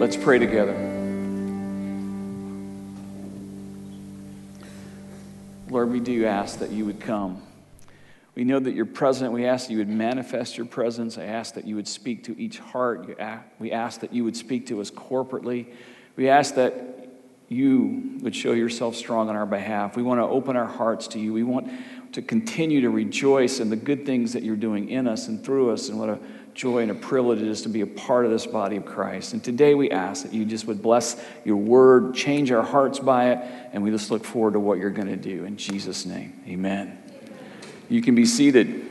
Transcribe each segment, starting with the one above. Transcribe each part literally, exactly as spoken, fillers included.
Let's pray together. Lord, we do ask that you would come. We know that you're present. We ask that you would manifest your presence. I ask that you would speak to each heart. We ask that you would speak to us corporately. We ask that you would show yourself strong on our behalf. We want to open our hearts to you. We want to continue to rejoice in the good things that you're doing in us and through us, and what a joy and a privilege it is to be a part of this body of Christ. And today we ask that you just would bless your word, change our hearts by it, and we just look forward to what you're going to do. In Jesus' name, amen. You can be seated.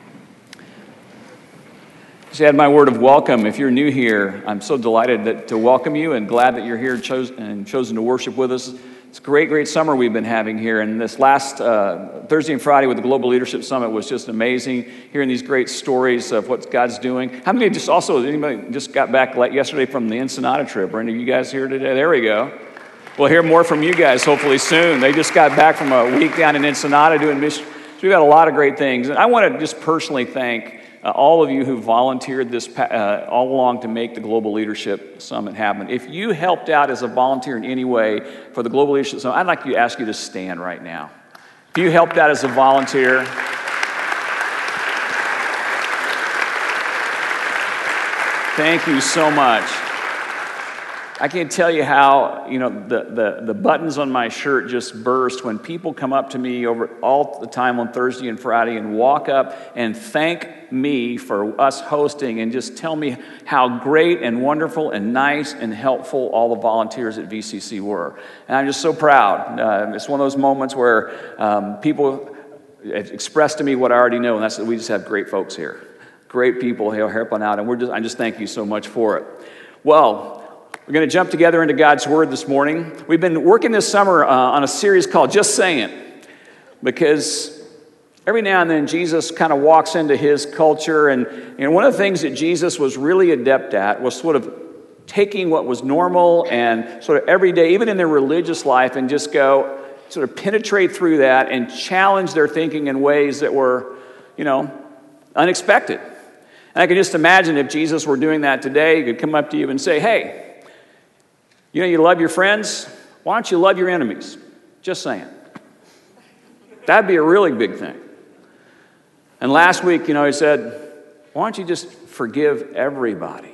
Just add my word of welcome. If you're new here, I'm so delighted that, to welcome you and glad that you're here chose, and chosen to worship with us. It's a great, great summer we've been having here. And this last uh, Thursday and Friday with the Global Leadership Summit was just amazing, hearing these great stories of what God's doing. How many just also, anybody just got back like yesterday from the Ensenada trip? Are any of you guys here today? There we go. We'll hear more from you guys hopefully soon. They just got back from a week down in Ensenada doing mission. So we've got a lot of great things. And I want to just personally thank Uh, all of you who volunteered this uh, all along to make the Global Leadership Summit happen. If you helped out as a volunteer in any way for the Global Leadership Summit, I'd like to ask you to stand right now. If you helped out as a volunteer, thank you so much. I can't tell you how, you know, the, the, the buttons on my shirt just burst when people come up to me over all the time on Thursday and Friday and walk up and thank me for us hosting and just tell me how great and wonderful and nice and helpful all the volunteers at V C C were. And I'm just so proud. Uh, it's one of those moments where um, people express to me what I already know, and that's that we just have great folks here. Great people here helping out, and we're just, I just thank you so much for it. Well, we're going to jump together into God's Word this morning. We've been working this summer uh, on a series called Just Saying, because every now and then Jesus kind of walks into his culture, and you know, one of the things that Jesus was really adept at was sort of taking what was normal and sort of everyday, even in their religious life, and just go sort of penetrate through that and challenge their thinking in ways that were, you know, unexpected. And I can just imagine if Jesus were doing that today, he could come up to you and say, hey, you know, you love your friends. Why don't you love your enemies? Just saying. That'd be a really big thing. And last week, you know, he said, why don't you just forgive everybody?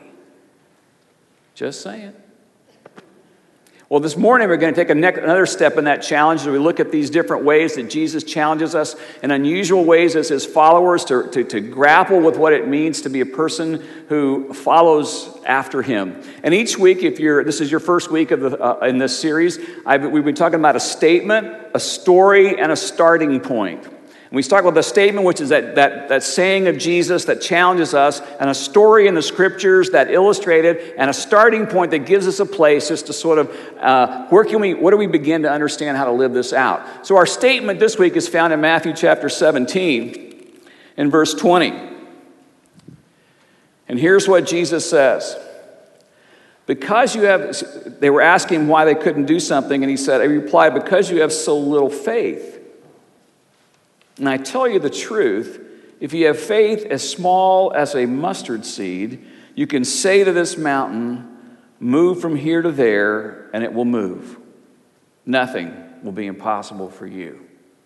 Just saying. Well, this morning we're going to take a ne- another step in that challenge as we look at these different ways that Jesus challenges us in unusual ways as his followers to, to, to grapple with what it means to be a person who follows after him. And each week, if you're this is your first week of the, uh, in this series, I've, we've been talking about a statement, a story, and a starting point. And we start with a statement, which is that, that, that saying of Jesus that challenges us, and a story in the scriptures that illustrate it, and a starting point that gives us a place just to sort of, uh, where can we, where do we begin to understand how to live this out? So our statement this week is found in Matthew chapter seventeen, in verse twenty. And here's what Jesus says. Because you have, they were asking why they couldn't do something, and he said, he replied, because you have so little faith. And I tell you the truth, if you have faith as small as a mustard seed, you can say to this mountain, move from here to there, and it will move. Nothing will be impossible for you.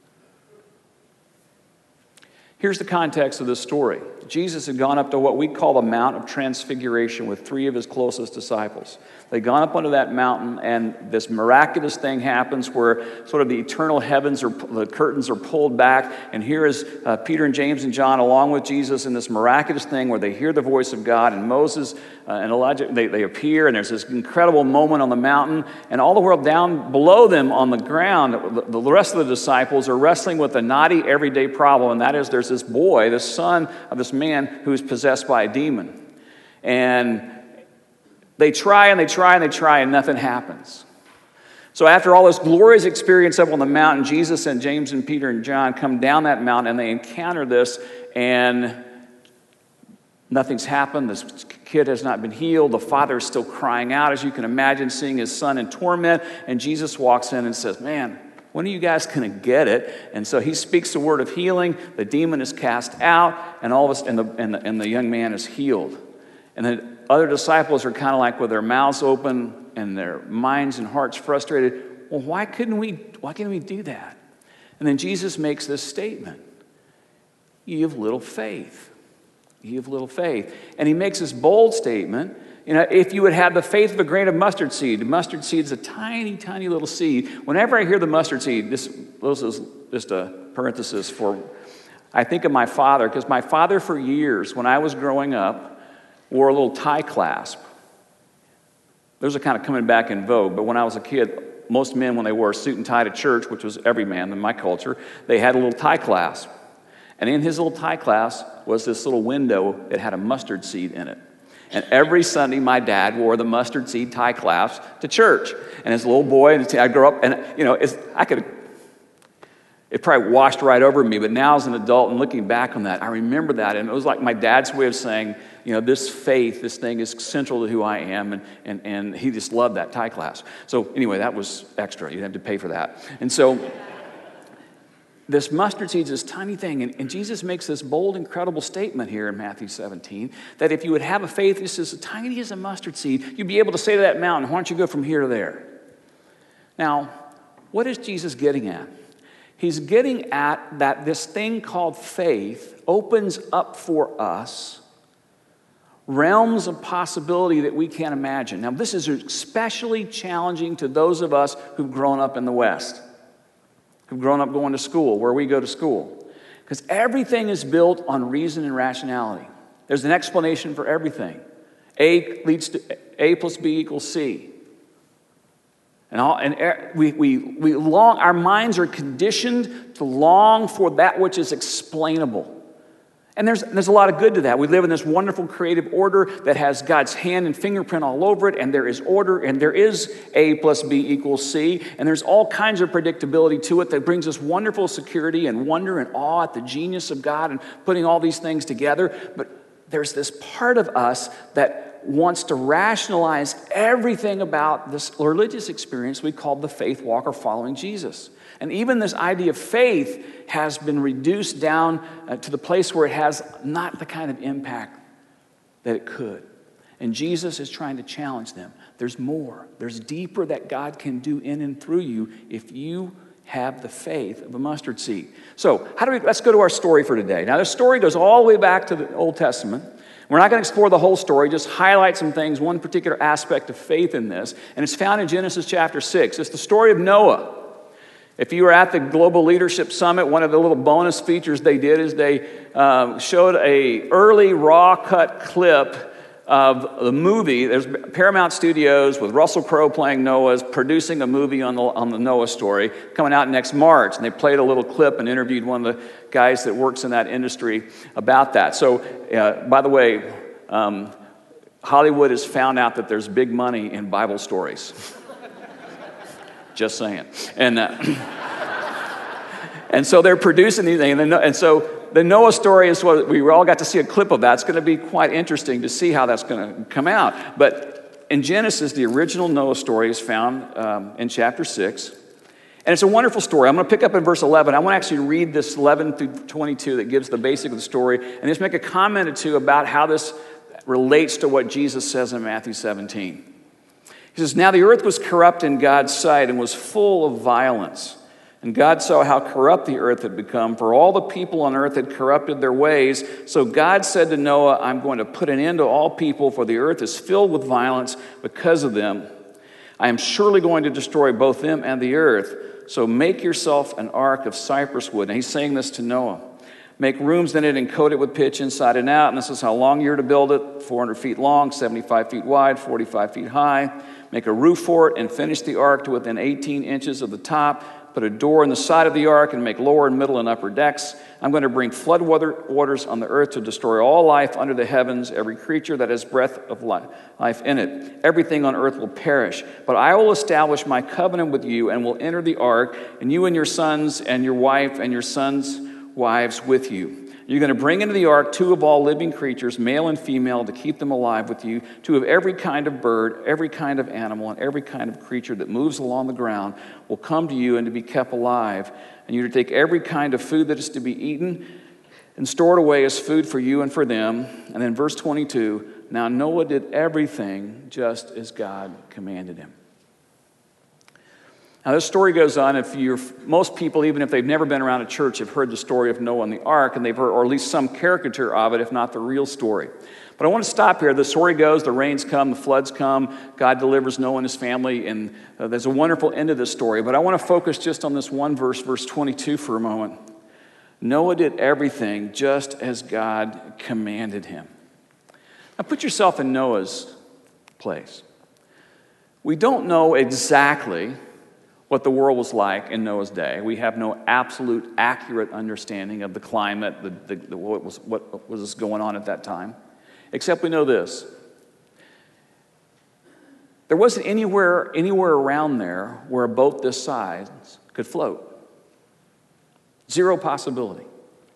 Here's the context of this story. Jesus had gone up to what we call the Mount of Transfiguration with three of his closest disciples. They'd gone up onto that mountain, and this miraculous thing happens where sort of the eternal heavens, are the curtains are pulled back, and here is uh, Peter and James and John along with Jesus in this miraculous thing where they hear the voice of God, and Moses uh, and Elijah, they, they appear, and there's this incredible moment on the mountain, and all the world down below them on the ground, the, the rest of the disciples are wrestling with a knotty everyday problem, and that is there's this boy, this son of this man who is possessed by a demon. And they try and they try and they try and nothing happens. So after all this glorious experience up on the mountain, Jesus and James and Peter and John come down that mountain and they encounter this, and nothing's happened. This kid has not been healed. The father is still crying out, as you can imagine, seeing his son in torment. And Jesus walks in and says, man, when are you guys going to get it? And so he speaks the word of healing. The demon is cast out, and all of us, and the, and the, and the young man is healed. And then other disciples are kind of like with their mouths open and their minds and hearts frustrated. Well, why couldn't we, why couldn't we do that? And then Jesus makes this statement. You have little faith. You have little faith. And he makes this bold statement. You know, if you would have the faith of a grain of mustard seed, the mustard seed is a tiny, tiny little seed. Whenever I hear the mustard seed, this, this is just a parenthesis for, I think of my father, because my father for years, when I was growing up, wore a little tie clasp. Those are kind of coming back in vogue, but when I was a kid, most men, when they wore a suit and tie to church, which was every man in my culture, they had a little tie clasp. And in his little tie clasp was this little window that had a mustard seed in it. And every Sunday, my dad wore the mustard seed tie clasp to church. And as a little boy, I grew up, and you know, it's, I could, it probably washed right over me. But now, as an adult and looking back on that, I remember that, and it was like my dad's way of saying, you know, this faith, this thing is central to who I am, and and and he just loved that tie clasp. So anyway, that was extra. You didn't have to pay for that. And so, this mustard seed is this tiny thing, and, and Jesus makes this bold, incredible statement here in Matthew seventeen, that if you would have a faith just as tiny as a mustard seed, you'd be able to say to that mountain, why don't you go from here to there? Now, what is Jesus getting at? He's getting at that this thing called faith opens up for us realms of possibility that we can't imagine. Now, this is especially challenging to those of us who've grown up in the West, who've grown up going to school, where we go to school. Because everything is built on reason and rationality. There's an explanation for everything. A leads to A plus B equals C. And, all, and we, we, we long, our minds are conditioned to long for that which is explainable. And there's, there's a lot of good to that. We live in this wonderful creative order that has God's hand and fingerprint all over it, and there is order, and there is A plus B equals C, and there's all kinds of predictability to it that brings us wonderful security and wonder and awe at the genius of God and putting all these things together. But there's this part of us that wants to rationalize everything about this religious experience we call the faith walk or following Jesus. And even this idea of faith has been reduced down uh, to the place where it has not the kind of impact that it could. And Jesus is trying to challenge them. There's more. There's deeper that God can do in and through you if you have the faith of a mustard seed. So how do we, let's go to our story for today. Now, this story goes all the way back to the Old Testament. We're not going to explore the whole story, just highlight some things, one particular aspect of faith in this. And it's found in Genesis chapter six. It's the story of Noah. If you were at the Global Leadership Summit, one of the little bonus features they did is they um, showed a early raw cut clip of the movie. There's Paramount Studios with Russell Crowe playing Noah, is producing a movie on the, on the Noah story coming out next March. And they played a little clip and interviewed one of the guys that works in that industry about that. So, uh, by the way, um, Hollywood has found out that there's big money in Bible stories. Just saying. And uh, and so they're producing these things. And, and so the Noah story is what we all got to see a clip of that. It's going to be quite interesting to see how that's going to come out. But in Genesis, the original Noah story is found um, in chapter six. And it's a wonderful story. I'm going to pick up in verse eleven. I want to actually read this eleven through twenty-two that gives the basic of the story and just make a comment or two about how this relates to what Jesus says in Matthew seventeen. He says, "Now the earth was corrupt in God's sight and was full of violence. And God saw how corrupt the earth had become, for all the people on earth had corrupted their ways. So God said to Noah, I'm going to put an end to all people, for the earth is filled with violence because of them. I am surely going to destroy both them and the earth. So make yourself an ark of cypress wood." And he's saying this to Noah. "Make rooms in it and coat it with pitch inside and out. And this is how long you're to build it, four hundred feet long, seventy-five feet wide, forty-five feet high. Make a roof for it and finish the ark to within eighteen inches of the top. Put a door in the side of the ark and make lower and middle and upper decks. I'm going to bring flood waters on the earth to destroy all life under the heavens, every creature that has breath of life in it. Everything on earth will perish. But I will establish my covenant with you and will enter the ark, and you and your sons and your wife and your sons' wives with you. You're going to bring into the ark two of all living creatures, male and female, to keep them alive with you. Two of every kind of bird, every kind of animal, and every kind of creature that moves along the ground will come to you and to be kept alive. And you're to take every kind of food that is to be eaten and store it away as food for you and for them." And then verse twenty-two, Now Noah did everything just as God commanded him. Now, this story goes on. If you're, most people, even if they've never been around a church, have heard the story of Noah and the ark, and they've heard, or at least some caricature of it, if not the real story. But I want to stop here. The story goes, the rains come, the floods come, God delivers Noah and his family, and uh, there's a wonderful end to this story. But I want to focus just on this one verse, verse twenty-two, for a moment. Noah did everything just as God commanded him. Now, put yourself in Noah's place. We don't know exactly what the world was like in Noah's day. We have no absolute accurate understanding of the climate, the, the, the, what, was, what was going on at that time, except we know this. There wasn't anywhere, anywhere around there where a boat this size could float. Zero possibility.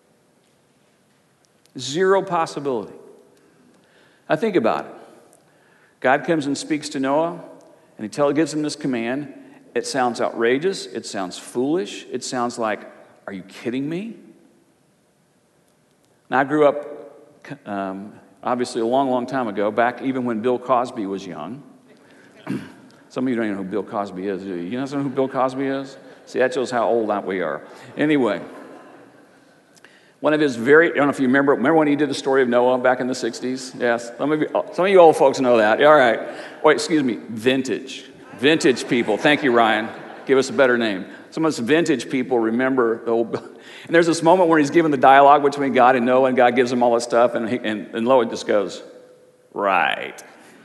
Zero possibility. Now think about it. God comes and speaks to Noah, and he tell, gives him this command. It sounds outrageous. It sounds foolish. It sounds like, are you kidding me? Now, I grew up, um, obviously, a long, long time ago, back even when Bill Cosby was young. Some of you don't even know who Bill Cosby is, do you? You know who Bill Cosby is? See, that shows how old we are. Anyway, one of his very, I don't know if you remember, remember when he did the story of Noah back in the sixties? Yes, some of you, some of you old folks know that. All right. Wait, excuse me, vintage. Vintage people. Thank you, Ryan. Give us a better name. Some of us vintage people remember the old. And there's this moment where he's given the dialogue between God and Noah, and God gives him all this stuff, and, he, and, and Noah just goes, right.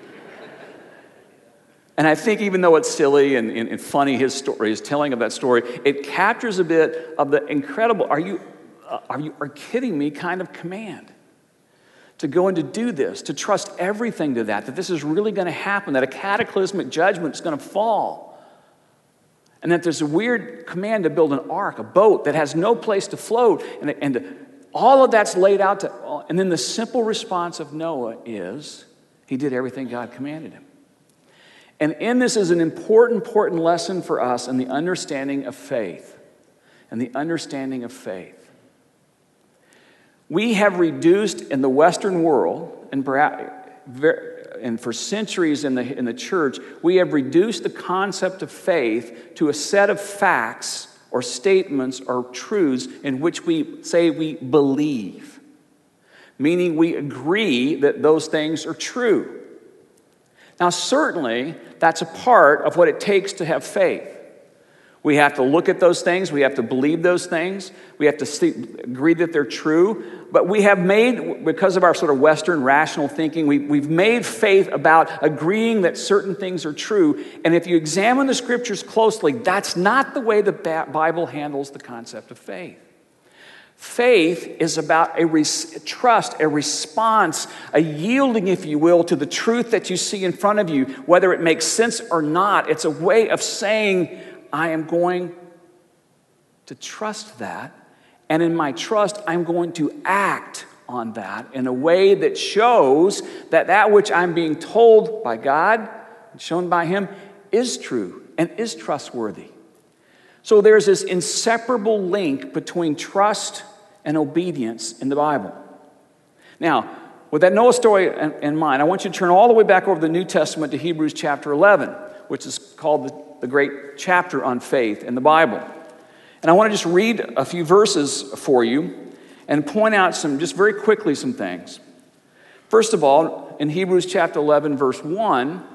And I think even though it's silly and, and, and funny, his story, his telling of that story, it captures a bit of the incredible, are you, uh, are you are kidding me kind of command. To go and to do this, to trust everything to that, that this is really going to happen, that a cataclysmic judgment is going to fall. And that there's a weird command to build an ark, a boat that has no place to float. And, and all of that's laid out to, and then the simple response of Noah is, he did everything God commanded him. And in this is an important, important lesson for us in the understanding of faith. And the understanding of faith. We have reduced in the Western world, and perhaps, and for centuries in the, in the church, we have reduced the concept of faith to a set of facts or statements or truths in which we say we believe, meaning we agree that those things are true. Now, certainly, that's a part of what it takes to have faith. We have to look at those things. We have to believe those things. We have to see, agree that they're true. But we have made, because of our sort of Western rational thinking, we, we've made faith about agreeing that certain things are true. And if you examine the scriptures closely, that's not the way the Bible handles the concept of faith. Faith is about a res- trust, a response, a yielding, if you will, to the truth that you see in front of you, whether it makes sense or not. It's a way of saying, I am going to trust that, and in my trust, I'm going to act on that in a way that shows that that which I'm being told by God, shown by Him, is true and is trustworthy. So there's this inseparable link between trust and obedience in the Bible. Now, with that Noah story in, in mind, I want you to turn all the way back over the New Testament to Hebrews chapter eleven, which is called the the great chapter on faith in the Bible. And I want to just read a few verses for you and point out some, just very quickly, some things. First of all, in Hebrews chapter eleven, verse one,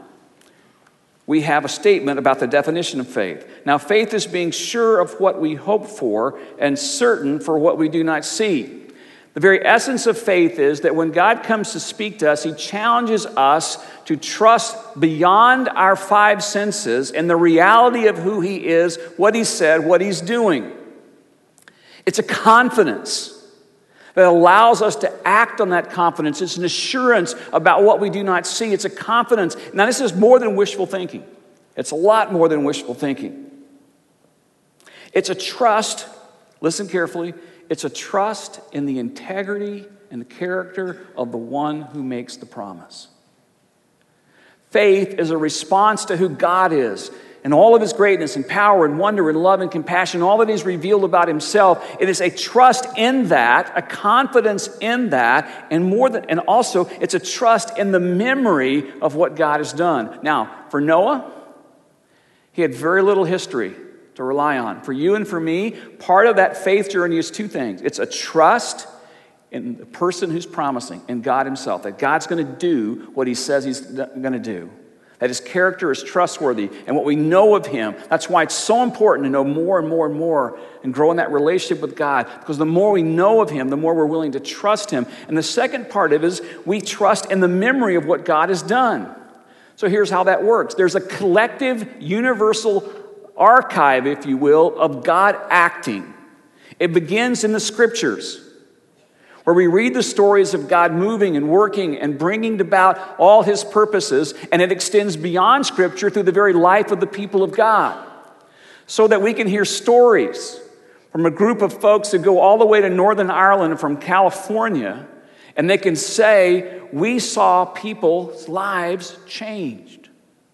we have a statement about the definition of faith. Now, faith is being sure of what we hope for and certain for what we do not see. The very essence of faith is that when God comes to speak to us, He challenges us to trust beyond our five senses in the reality of who He is, what He said, what He's doing. It's a confidence that allows us to act on that confidence. It's an assurance about what we do not see. It's a confidence. Now, this is more than wishful thinking. It's a lot more than wishful thinking. It's a trust, listen carefully, it's a trust in the integrity and the character of the one who makes the promise. Faith is a response to who God is. and all of his greatness and power and wonder and love and compassion, all that he's revealed about himself. It is a trust in that, a confidence in that, and more than, and also it's a trust in the memory of what God has done. Now, for Noah, he had very little history to rely on. For you and for me, part of that faith journey is two things. It's a trust in the person who's promising, in God himself, that God's going to do what he says he's going to do. That his character is trustworthy, and what we know of him. That's why it's so important to know more and more and more and grow in that relationship with God. Because the more we know of him, the more we're willing to trust him. And the second part of it is we trust in the memory of what God has done. So here's how that works. There's a collective, universal archive, if you will, of God acting. It begins in the Scriptures, where we read the stories of God moving and working and bringing about all his purposes, and it extends beyond Scripture through the very life of the people of God, so that we can hear stories from a group of folks who go all the way to Northern Ireland from California, and they can say, we saw people's lives changed.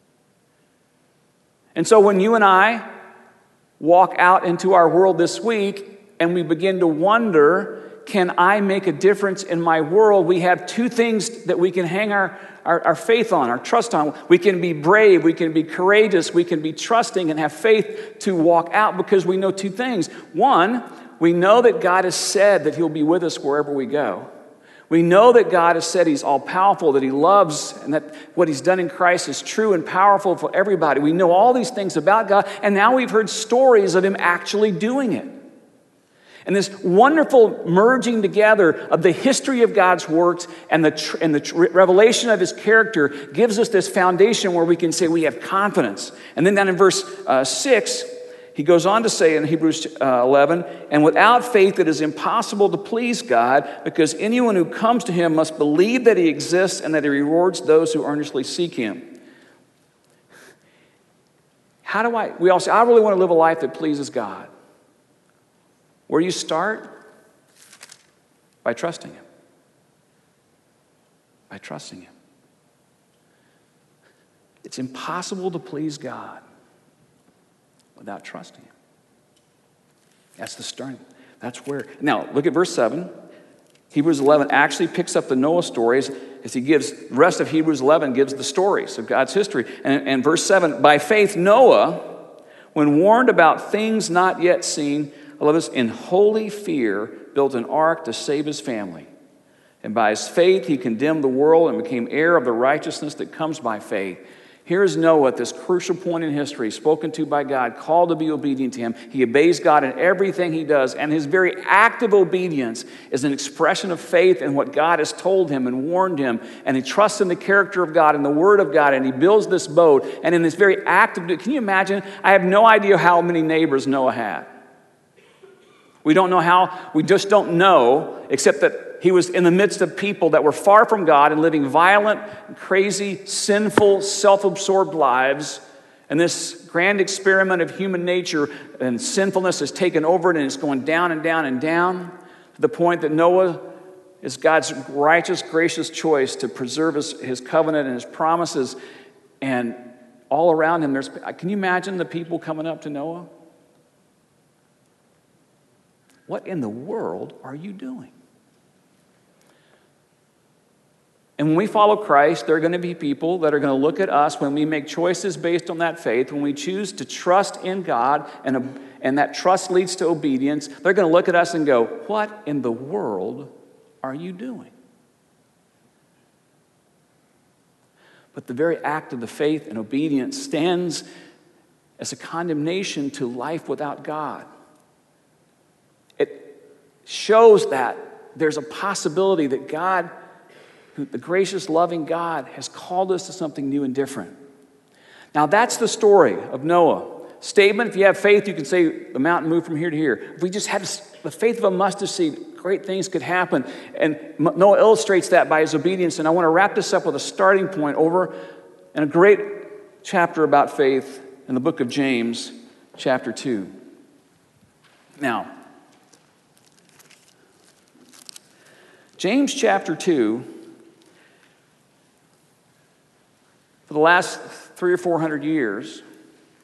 And so when you and I walk out into our world this week and we begin to wonder, can I make a difference in my world? We have two things that we can hang our, our, our faith on, our trust on. We can be brave, we can be courageous, we can be trusting and have faith to walk out because we know two things. One, we know that God has said that he'll be with us wherever we go. We know that God has said he's all-powerful, that he loves, and that what he's done in Christ is true and powerful for everybody. We know all these things about God, and now we've heard stories of him actually doing it. And this wonderful merging together of the history of God's works and the, tr- and the tr- revelation of his character gives us this foundation where we can say we have confidence. And then down in verse uh, six, he goes on to say in Hebrews uh, eleven, and without faith it is impossible to please God, because anyone who comes to him must believe that he exists and that he rewards those who earnestly seek him. How do I, we all say, I really want to live a life that pleases God. Where you start? By trusting him. By trusting him. It's impossible to please God without trusting him. That's the starting. That's where. Now, look at verse seven. Hebrews eleven actually picks up the Noah stories as he gives, the rest of Hebrews eleven gives the stories of God's history. And, and verse seven, by faith Noah, when warned about things not yet seen, I love this, in holy fear, built an ark to save his family. And by his faith, he condemned the world and became heir of the righteousness that comes by faith. Here is Noah at this crucial point in history, spoken to by God, called to be obedient to him. He obeys God in everything he does, and his very act of obedience is an expression of faith in what God has told him and warned him, and he trusts in the character of God and the word of God, and he builds this boat, and in this very act of, can you imagine? I have no idea how many neighbors Noah had. We don't know how, we just don't know, except that he was in the midst of people that were far from God and living violent, crazy, sinful, self-absorbed lives. And this grand experiment of human nature and sinfulness has taken over it, and it's going down and down and down to the point that Noah is God's righteous, gracious choice to preserve his, his covenant and his promises. And all around him, there's, can you imagine the people coming up to Noah? What in the world are you doing? And when we follow Christ, there are going to be people that are going to look at us when we make choices based on that faith, when we choose to trust in God, and, and that trust leads to obedience. They're going to look at us and go, what in the world are you doing? But the very act of the faith and obedience stands as a condemnation to life without God. It shows that there's a possibility that God, the gracious, loving God, has called us to something new and different. Now, that's the story of Noah. Statement, if you have faith, you can say the mountain moved from here to here. If we just had the faith of a mustard seed, great things could happen. And Noah illustrates that by his obedience. And I want to wrap this up with a starting point over in a great chapter about faith in the book of James, chapter two. Now, James chapter two, for the last three or four hundred years,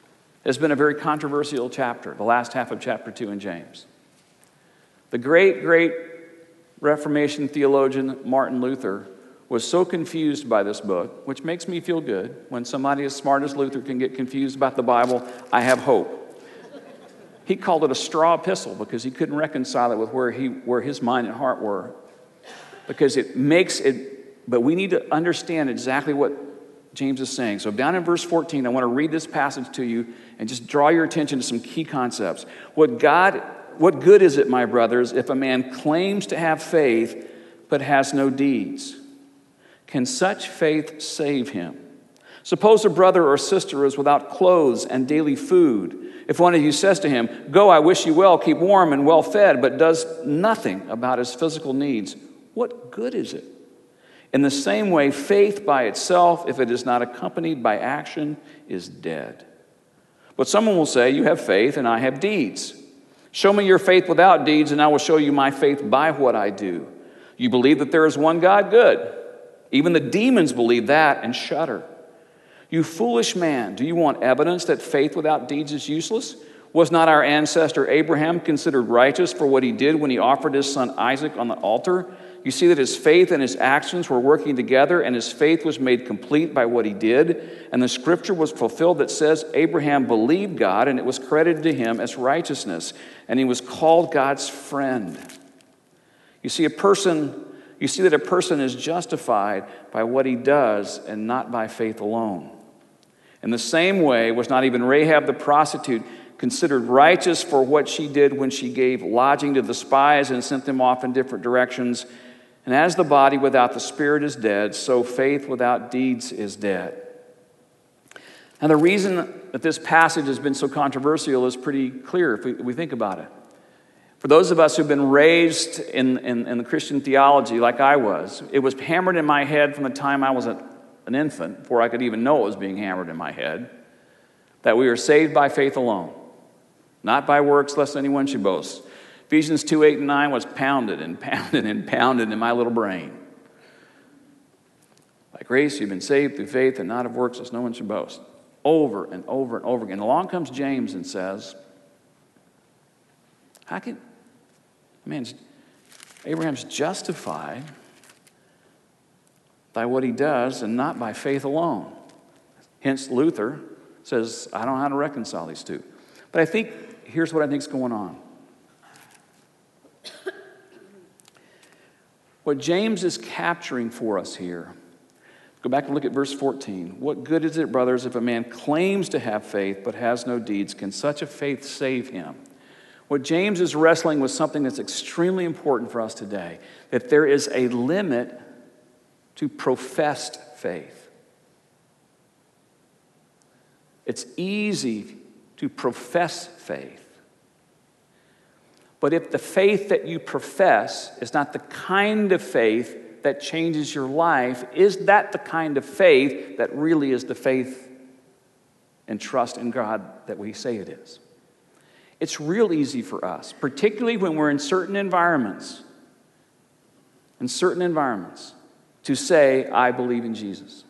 has been a very controversial chapter, the last half of chapter two in James. The great, great Reformation theologian Martin Luther was so confused by this book, which makes me feel good. When somebody as smart as Luther can get confused about the Bible, I have hope. He called it a straw epistle because he couldn't reconcile it with where he, where his mind and heart were. Because it makes it, but we need to understand exactly what James is saying. So down in verse fourteen, I want to read this passage to you and just draw your attention to some key concepts. What God, what good is it, my brothers, if a man claims to have faith but has no deeds? Can such faith save him? Suppose a brother or sister is without clothes and daily food. If one of you says to him, "Go, I wish you well, keep warm and well fed," but does nothing about his physical needs, what good is it? In the same way, faith by itself, if it is not accompanied by action, is dead. But someone will say, "You have faith and I have deeds. Show me your faith without deeds and I will show you my faith by what I do. You believe that there is one God? Good. Even the demons believe that and shudder. You foolish man, do you want evidence that faith without deeds is useless? Was not our ancestor Abraham considered righteous for what he did when he offered his son Isaac on the altar? You see that his faith and his actions were working together, and his faith was made complete by what he did. And the scripture was fulfilled that says, Abraham believed God, and it was credited to him as righteousness, and he was called God's friend." You see, a person, you see that a person is justified by what he does and not by faith alone. In the same way, was not even Rahab the prostitute considered righteous for what she did when she gave lodging to the spies and sent them off in different directions? And as the body without the spirit is dead, so faith without deeds is dead. Now, the reason that this passage has been so controversial is pretty clear if we, if we think about it. For those of us who've been raised in, in, in the Christian theology like I was, it was hammered in my head from the time I was a, an infant, before I could even know it was being hammered in my head, that we are saved by faith alone, not by works, lest anyone should boast. Ephesians two, eight, and nine was pounded and pounded and pounded in my little brain. By grace you've been saved through faith and not of works, lest no one should boast. Over and over and over again. Along comes James and says, how can, man, Abraham's justified by what he does and not by faith alone. Hence Luther says, I don't know how to reconcile these two. But I think, here's what I think is going on. What James is capturing for us here, go back and look at verse fourteen. What good is it, brothers, if a man claims to have faith but has no deeds? Can such a faith save him? What James is wrestling with something that's extremely important for us today, that there is a limit to professed faith. It's easy to profess faith. But if the faith that you profess is not the kind of faith that changes your life, is that the kind of faith that really is the faith and trust in God that we say it is? It's real easy for us, particularly when we're in certain environments, in certain environments, to say, I believe in Jesus.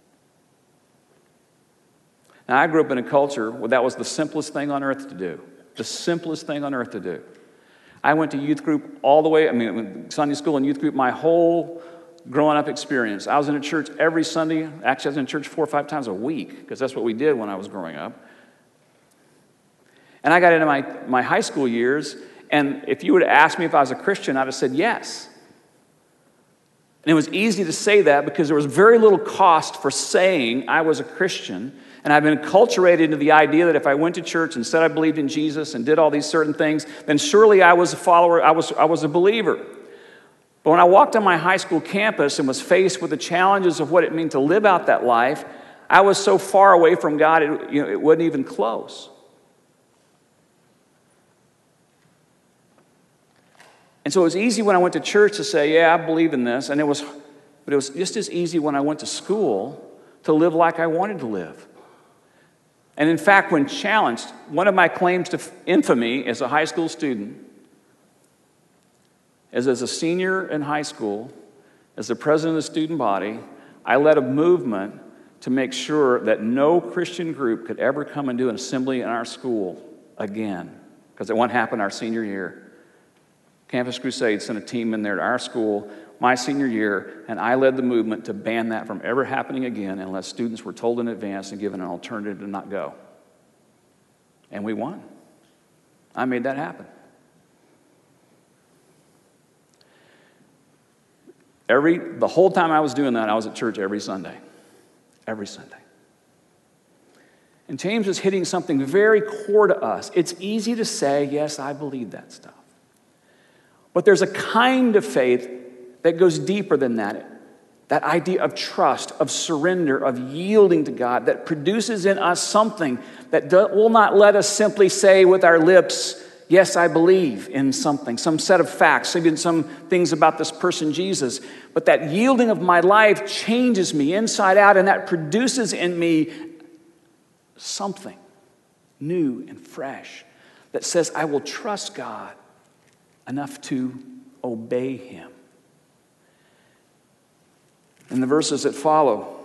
Now, I grew up in a culture where that was the simplest thing on earth to do. The simplest thing on earth to do. I went to youth group all the way, I mean, Sunday school and youth group, my whole growing up experience. I was in a church every Sunday. Actually, I was in church four or five times a week, because that's what we did when I was growing up. And I got into my, my high school years, and if you would have asked me if I was a Christian, I'd have said yes. And it was easy to say that because there was very little cost for saying I was a Christian. And I've been acculturated into the idea that if I went to church and said I believed in Jesus and did all these certain things, then surely I was a follower, I was, I was a believer. But when I walked on my high school campus and was faced with the challenges of what it meant to live out that life, I was so far away from God, it, you know, it wasn't even close. And so it was easy when I went to church to say, yeah, I believe in this. And it was, but it was just as easy when I went to school to live like I wanted to live. And in fact, when challenged, one of my claims to infamy as a high school student is as a senior in high school, as the president of the student body, I led a movement to make sure that no Christian group could ever come and do an assembly in our school again, because it won't happen our senior year. Campus Crusade sent a team in there to our school my senior year, and I led the movement to ban that from ever happening again unless students were told in advance and given an alternative to not go. And we won. I made that happen. Every, the whole time I was doing that, I was at church every Sunday. Every Sunday. And James is hitting something very core to us. It's easy to say, yes, I believe that stuff. But there's a kind of faith that goes deeper than that. That idea of trust, of surrender, of yielding to God, that produces in us something that do, will not let us simply say with our lips, yes, I believe in something, some set of facts, even some things about this person, Jesus. But that yielding of my life changes me inside out, and that produces in me something new and fresh that says I will trust God enough to obey him. In the verses that follow,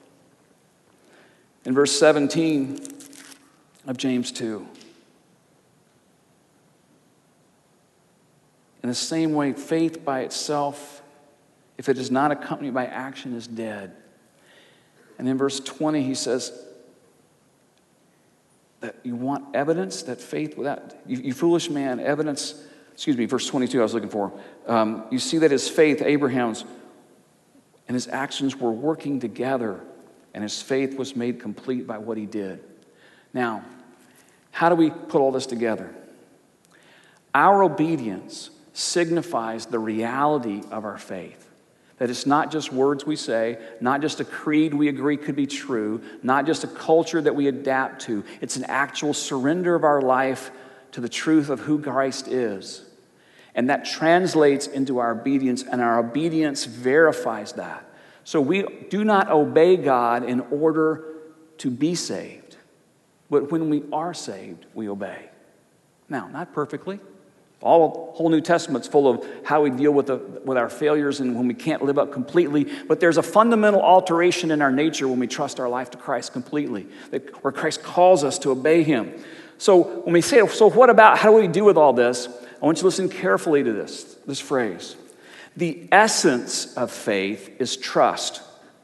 in verse seventeen of James two, in the same way, faith by itself, if it is not accompanied by action, is dead. And in verse twenty, he says that you want evidence, that faith without, you, you foolish man, evidence, excuse me, verse twenty-two I was looking for. Um, you see that his faith, Abraham's, and his actions were working together, and his faith was made complete by what he did. Now, how do we put all this together? Our obedience signifies the reality of our faith. That it's not just words we say, not just a creed we agree could be true, not just a culture that we adapt to. It's an actual surrender of our life to the truth of who Christ is. And that translates into our obedience, and our obedience verifies that. So we do not obey God in order to be saved. But when we are saved, we obey. Now, not perfectly. All whole New Testament's full of how we deal with, the, with our failures and when we can't live up completely. But there's a fundamental alteration in our nature when we trust our life to Christ completely, that, where Christ calls us to obey him. So when we say, so what about, how do we deal with all this? I want you to listen carefully to this, this phrase. The essence of faith is trust.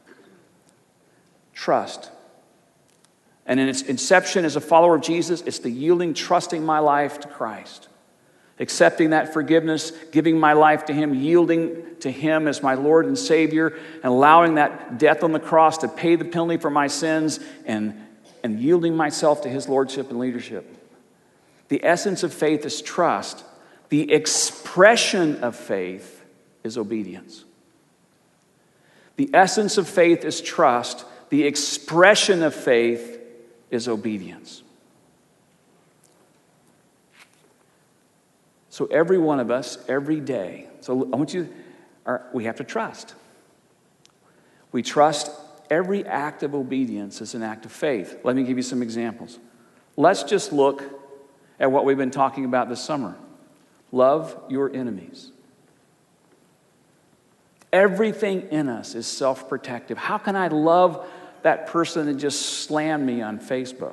Trust. And in its inception as a follower of Jesus, it's the yielding, trusting my life to Christ. Accepting that forgiveness, giving my life to him, yielding to him as my Lord and Savior, and allowing that death on the cross to pay the penalty for my sins, and, and yielding myself to his lordship and leadership. The essence of faith is trust. The expression of faith is obedience. The essence of faith is trust. The expression of faith is obedience. So every one of us, every day, so I want you, we have to trust. We trust every act of obedience is an act of faith. Let me give you some examples. Let's just look at what we've been talking about this summer. Love your enemies. Everything in us is self-protective. How can I love that person that just slammed me on Facebook?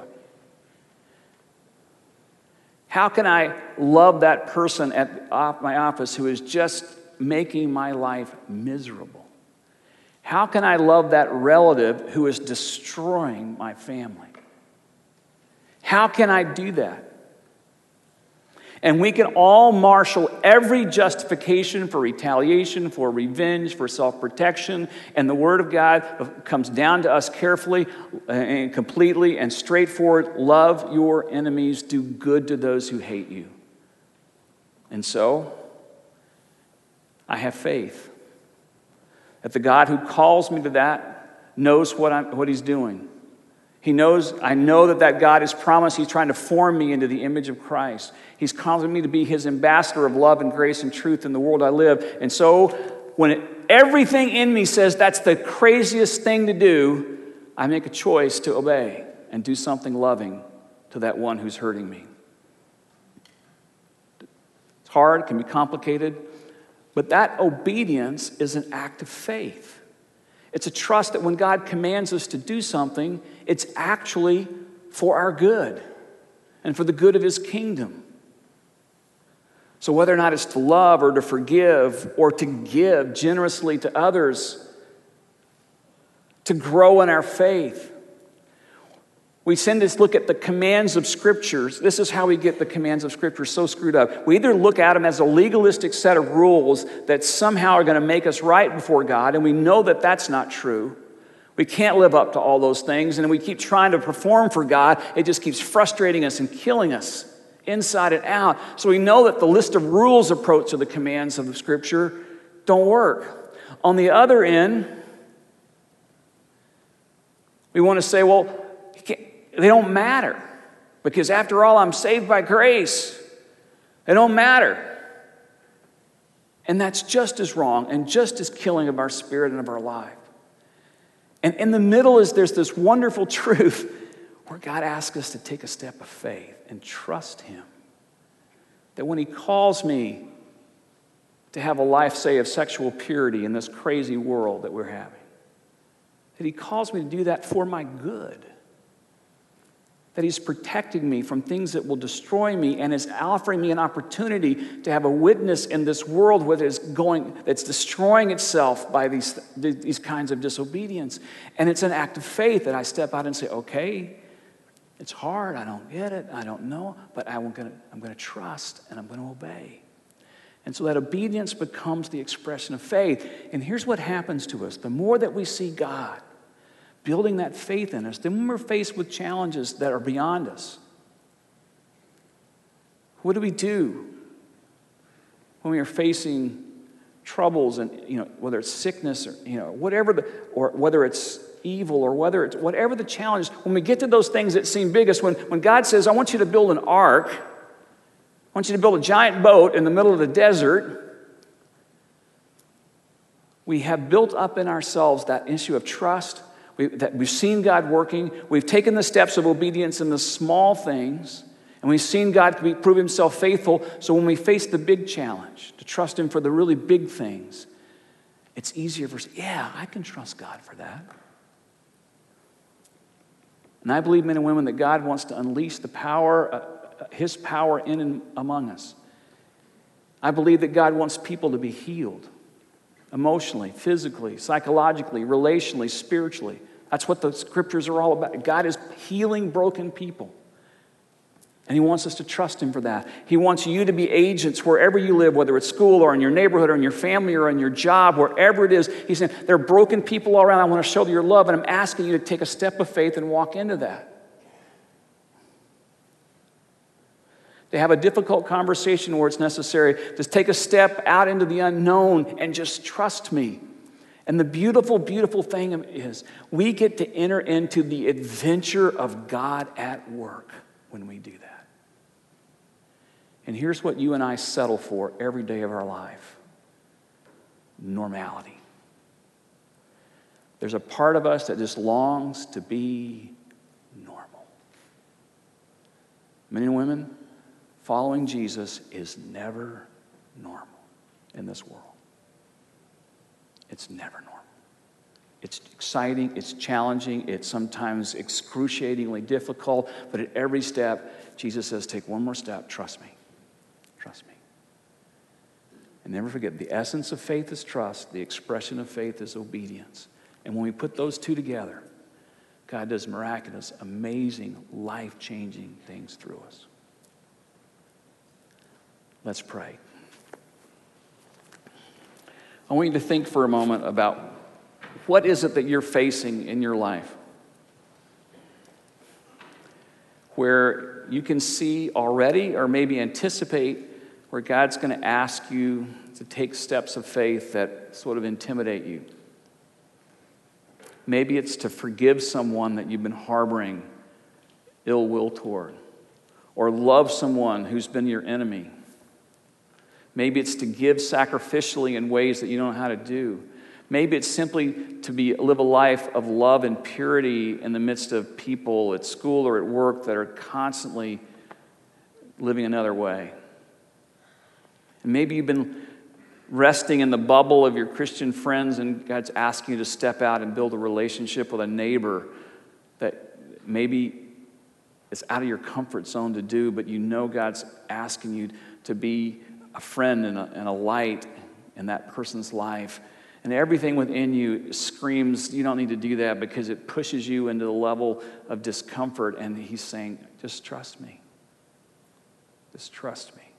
How can I love that person at my office who is just making my life miserable? How can I love that relative who is destroying my family? How can I do that? And we can all marshal every justification for retaliation, for revenge, for self-protection. And the Word of God comes down to us carefully and completely and straightforward. Love your enemies. Do good to those who hate you. And so, I have faith that the God who calls me to that knows what I'm, what he's doing. He knows, I know that that God has promised he's trying to form me into the image of Christ. He's calling me to be his ambassador of love and grace and truth in the world I live. And so when it, everything in me says that's the craziest thing to do, I make a choice to obey and do something loving to that one who's hurting me. It's hard, it can be complicated, but that obedience is an act of faith. It's a trust that when God commands us to do something, it's actually for our good and for the good of his kingdom. So whether or not it's to love or to forgive or to give generously to others, to grow in our faith, we tend to look at the commands of Scriptures. This is how we get the commands of Scripture so screwed up. We either look at them as a legalistic set of rules that somehow are going to make us right before God, and we know that that's not true. We can't live up to all those things, and we keep trying to perform for God. It just keeps frustrating us and killing us inside and out. So we know that the list of rules approach to the commands of the Scripture don't work. On the other end, we want to say, well, they don't matter, because after all, I'm saved by grace. They don't matter. And that's just as wrong and just as killing of our spirit and of our life. And in the middle is there's this wonderful truth where God asks us to take a step of faith and trust him. That when he calls me to have a life, say, of sexual purity in this crazy world that we're having, that he calls me to do that for my good. That he's protecting me from things that will destroy me and is offering me an opportunity to have a witness in this world where it's going, that's destroying itself by these, these kinds of disobedience. And it's an act of faith that I step out and say, okay, it's hard, I don't get it, I don't know, but I'm going to I'm going to trust and I'm going to obey. And so that obedience becomes the expression of faith. And here's what happens to us. The more that we see God building that faith in us, then when we're faced with challenges that are beyond us, what do we do when we are facing troubles and, you know, whether it's sickness or, you know, whatever the, or whether it's evil or whether it's whatever the challenge, when we get to those things that seem biggest, when, when God says, I want you to build an ark, I want you to build a giant boat in the middle of the desert, we have built up in ourselves that issue of trust. We, that we've seen God working. We've taken the steps of obedience in the small things, and we've seen God be, prove himself faithful. So when we face the big challenge, to trust him for the really big things, it's easier for us. Yeah, I can trust God for that. And I believe, men and women, that God wants to unleash the power, uh, his power in and among us. I believe that God wants people to be healed. Emotionally, physically, psychologically, relationally, spiritually. That's what the scriptures are all about. God is healing broken people. And he wants us to trust him for that. He wants you to be agents wherever you live, whether it's school or in your neighborhood or in your family or in your job, wherever it is. He's saying, there are broken people all around. I want to show your love, and I'm asking you to take a step of faith and walk into that. To have a difficult conversation where it's necessary, to take a step out into the unknown and just trust me. And the beautiful, beautiful thing is we get to enter into the adventure of God at work when we do that. And here's what you and I settle for every day of our life: normality. There's a part of us that just longs to be normal. Men and women, following Jesus is never normal in this world. It's never normal. It's exciting, it's challenging, it's sometimes excruciatingly difficult, but at every step, Jesus says, take one more step, trust me, trust me. And never forget, the essence of faith is trust, the expression of faith is obedience. And when we put those two together, God does miraculous, amazing, life-changing things through us. Let's pray. I want you to think for a moment about what is it that you're facing in your life where you can see already or maybe anticipate where God's going to ask you to take steps of faith that sort of intimidate you. Maybe it's to forgive someone that you've been harboring ill will toward, or love someone who's been your enemy. Maybe it's to give sacrificially in ways that you don't know how to do. Maybe it's simply to be live a life of love and purity in the midst of people at school or at work that are constantly living another way. And maybe you've been resting in the bubble of your Christian friends, and God's asking you to step out and build a relationship with a neighbor that maybe is out of your comfort zone to do, but you know God's asking you to be a friend and a, and a light in that person's life. And everything within you screams, you don't need to do that, because it pushes you into the level of discomfort. And he's saying, just trust me. Just trust me.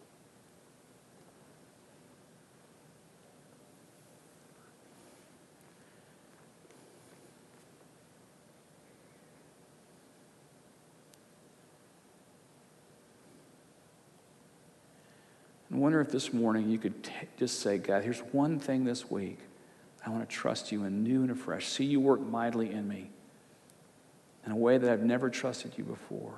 I wonder if this morning you could t- just say, God, here's one thing this week. I want to trust you anew and afresh. See you work mightily in me in a way that I've never trusted you before.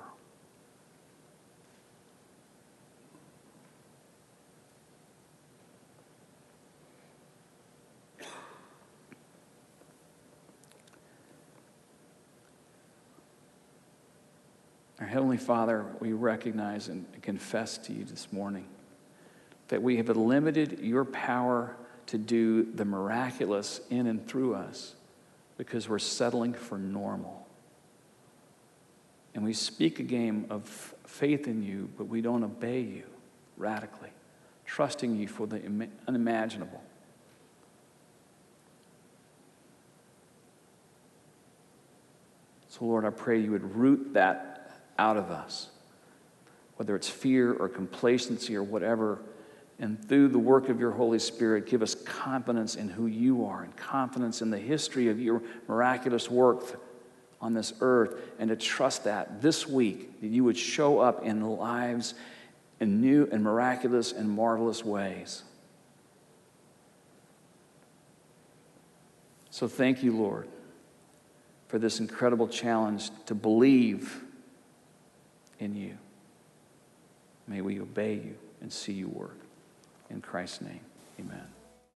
Our Heavenly Father, we recognize and confess to you this morning that we have limited your power to do the miraculous in and through us because we're settling for normal. And we speak a game of faith in you, but we don't obey you radically, trusting you for the unimaginable. So, Lord, I pray you would root that out of us, whether it's fear or complacency or whatever. And through the work of your Holy Spirit, give us confidence in who you are and confidence in the history of your miraculous work on this earth, and to trust that this week, that you would show up in lives in new and miraculous and marvelous ways. So thank you, Lord, for this incredible challenge to believe in you. May we obey you and see you work. In Christ's name, amen.